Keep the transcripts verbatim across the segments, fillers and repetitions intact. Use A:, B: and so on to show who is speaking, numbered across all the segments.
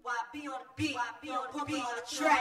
A: Why be on the beat? Why be on the beat? On the track?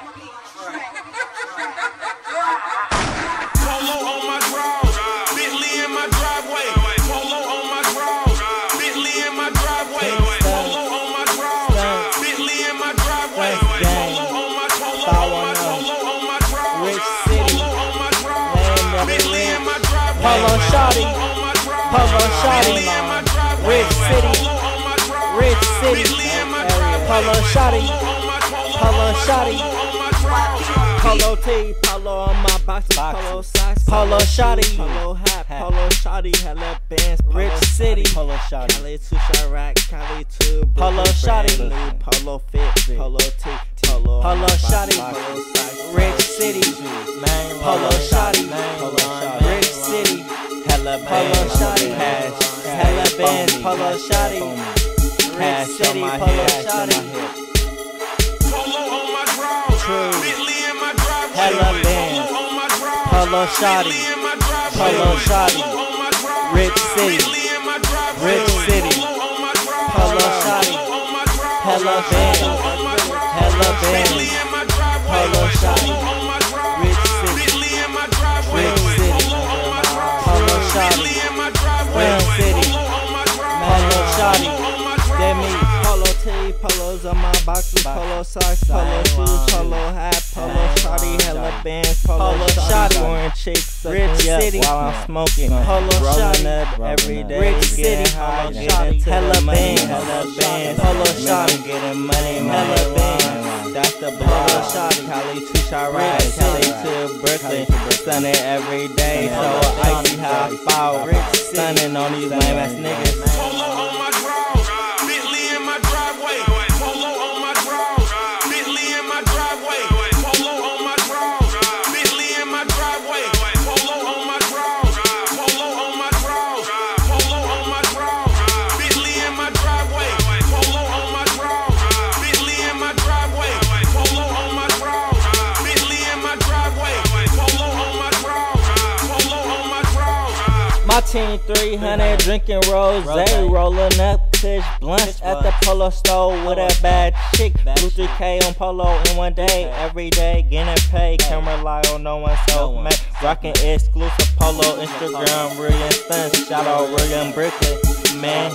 B: Polo on my drawers, Bentley in my driveway. Polo on my drawers, Bentley in my driveway. Polo on my drawers, Bentley in my driveway. Polo on my polo on my polo on my drawers.
C: Rich City,
B: Polo on my drawers, Bentley in my driveway.
C: Polo Shawty, Polo Shawty, Rich City, Rich City, Polo Shawty, Polo Shawty, Polo tee, Polo on my boxes, Polo socks, Polo Shawty, Polo hat, Polo Shawty, hella bands, Rich City, Polo Shawty, Cali to Chirac, Cali to Polo Shawty, Polo fit, Polo tee, Polo Shawty, Rich City, Polo Shawty, Rich City, hella Polo Shawty, hella bands, Polo Shawty. Rich City, Polo Shawty,
B: Polo on my drawers, Bentley in my driveway.
C: hella bands, Polo Shawty, Polo Shawty, Rich City, Rich City, Polo Shawty, hella bands, hella bands, Polo Shawty, Rich City, Rich City, Polo Shawty, Rich City, Polo Shawty. That me, Polo tee, Polos on my boxes, Polo socks, Polo shoes, Polo hat, Polo Shawty, hella bands, Polo Shawty, foreign chicks, Rich City, while I'm smoking, Polo Shawty, every day, Rich City, Polo Shawty, hella bands, hella bands, Polo Shawty, getting money, hella bands, that's the Polo Shawty, Cali to Chirac, Cali to Brooklyn, sunning every day, so I see how I fall, Rich sunning on these lame ass niggas. My team three hundred drinking rose, rolling up kush blunts at the Polo store with a bad chick. Blue three K on Polo in one day, every day getting paid. Can't rely on no one, so man. Rocking exclusive Polo, Instagram, William Stunts. Shout out William Brooklyn, man.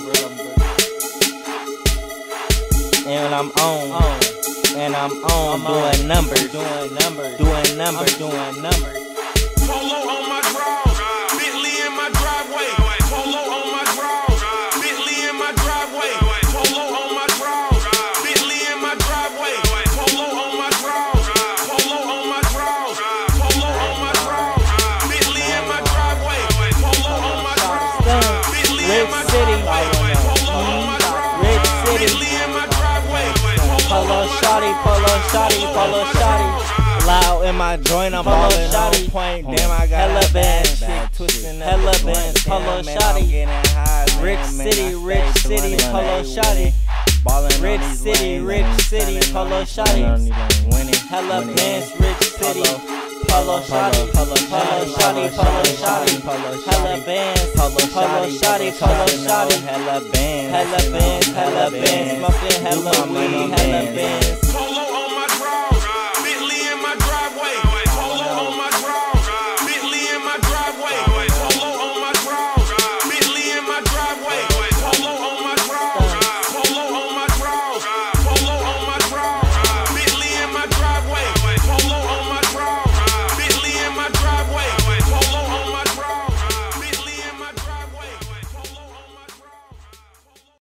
C: And I'm on, and I'm on, doing numbers, doing numbers, doing numbers, doing numbers.
B: Polo on my drawers, Bentley in my driveway. Polo on my drawers, Bentley in my driveway. Polo on my drawers, Bentley in my driveway. Polo on my drawers, Polo on my drawers, Polo on my drawers, Bentley in my driveway. Polo on my drawers, Bentley in my driveway. Polo on my drawers,
C: Rich City,
B: Bentley in my driveway.
C: Polo Shawty, Polo Shawty, Polo Shawty. Loud in my joint, I'm Polo Shawty. Point, damn, I got hella bands, shit twisting, hella bands, Polo Shawty. Rich City, Rich City, Polo Shawty. Rich City, Rich City, Polo Shawty. Hella bands, Rich City, Polo Shawty, Polo Shawty, Polo Shawty. Hella bands, Polo Shawty, Polo Shawty. Hella bands, hella bands, hella bands, smoking hella weed.